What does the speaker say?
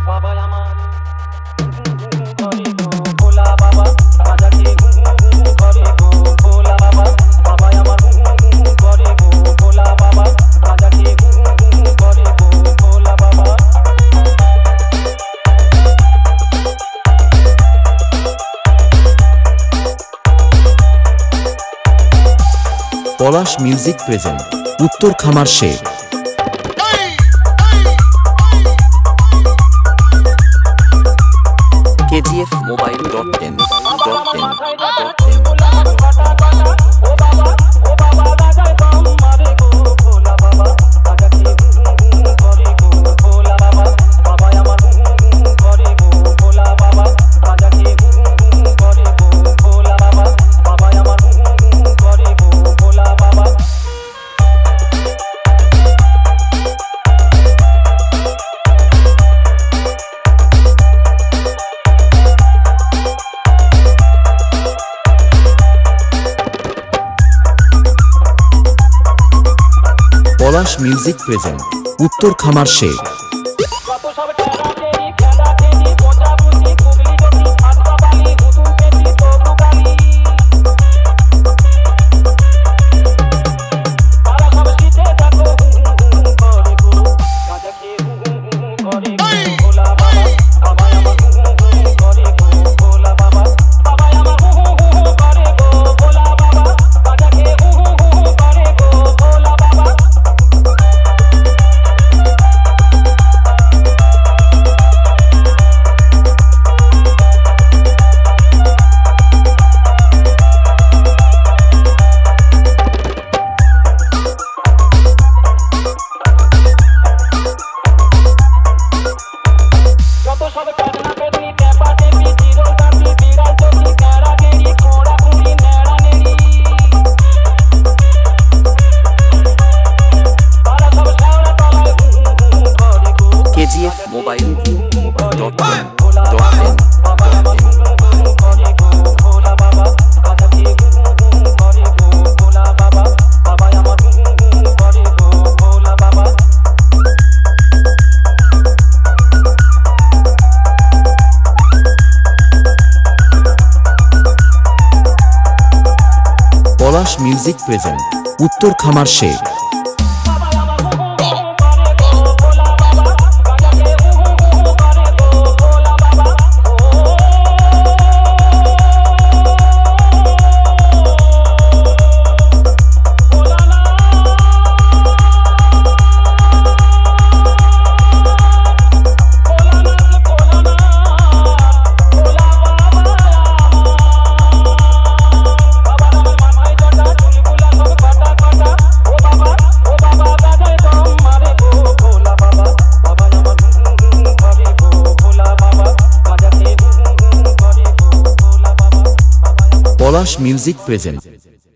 বাবা আমার করে গো ভোলা বাবা রাজাকে করে গো ভোলা বাবা বাবা আমার করে গো ভোলা বাবা রাজাকে করে গো ভোলা বাবা। পলাশ মিউজিক প্রেজেন্ট উত্তর খামার শেখ। KGFmobile.in পলাশ মিউজিক প্রেজেন্ট উত্তর খামার শেখ। KGFmobile.in পলাশ মিউজিক প্রেজেন্ট উত্তর খামার শেখ। পলাশ মিউজিক প্রেজেন্ট